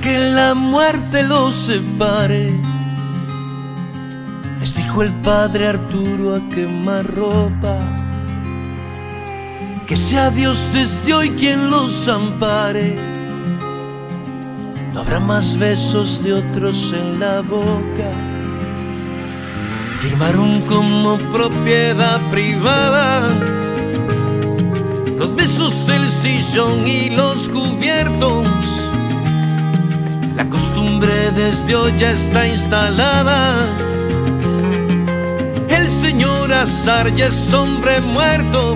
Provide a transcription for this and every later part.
que la muerte los separe. Les dijo el padre Arturo a quemarropa, que sea Dios desde hoy quien los ampare. No habrá más besos de otros en la boca. Firmaron como propiedad privada los besos, el sillón y los cubiertos. La costumbre desde hoy ya está instalada. El señor Azar ya es hombre muerto,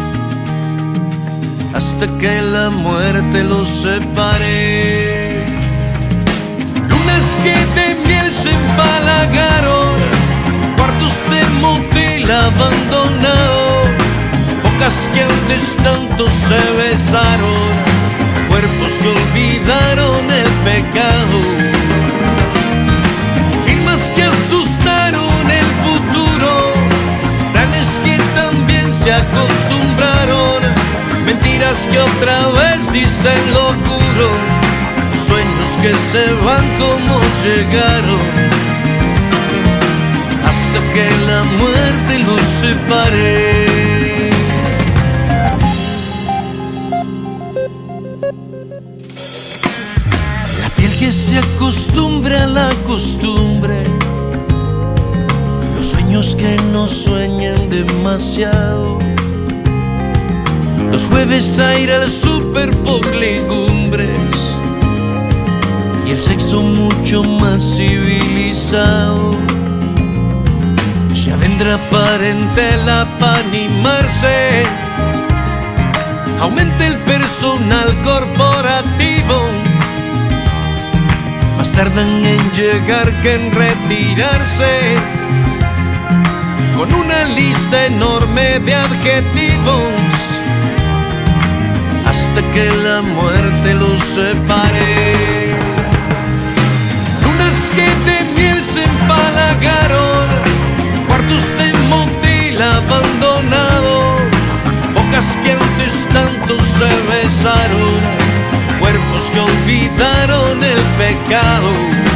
hasta que la muerte los separe. Lunas que de miel se empalagaron, cuartos de motel abandonado, bocas que antes tanto se besaron, cuerpos que olvidaron el pecado, firmas que asustaron el futuro, planes que también se acostumbraron, mentiras que otra vez dicen locuro, sueños que se van como llegaron, hasta que la muerte los separe. La piel que se acostumbra a la costumbre, los sueños que no sueñan demasiado, los jueves a ir al super por legumbres y el sexo mucho más civilizado. Ya vendrá parentela para animarse, aumente el personal corporativo, más tardan en llegar que en retirarse, con una lista enorme de adjetivos, hasta que la muerte los separe. Lunas que de miel se empalagaron, cuartos de motel abandonado, bocas que antes tanto se besaron, cuerpos que olvidaron el pecado,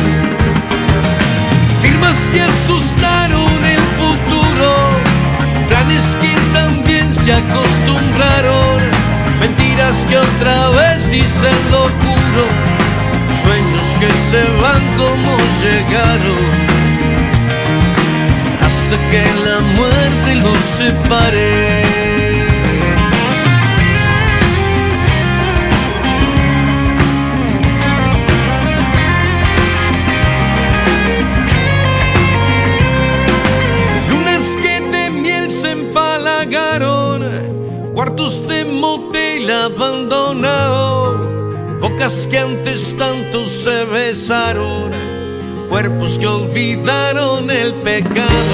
firmas que asustaron el futuro, planes que también se acostumbraron, mentiras que otra vez dicen locuro, sueños que se van como llegaron, hasta que la muerte los separe. Lunas que de miel se empalagaron, cuartos de motel abandonado, bocas que antes tanto se besaron, cuerpos que olvidaron el pecado,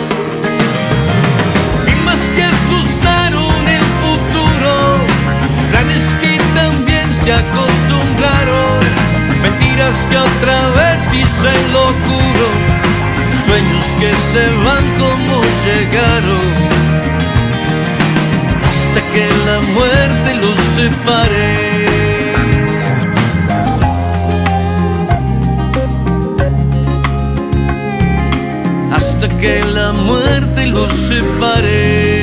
firmas que asustaron el futuro, planes que también se acostumbraron, mentiras que otra vez dicen locuro, sueños que se van como llegaron, hasta que la muerte los separe. Hasta que la muerte los separe.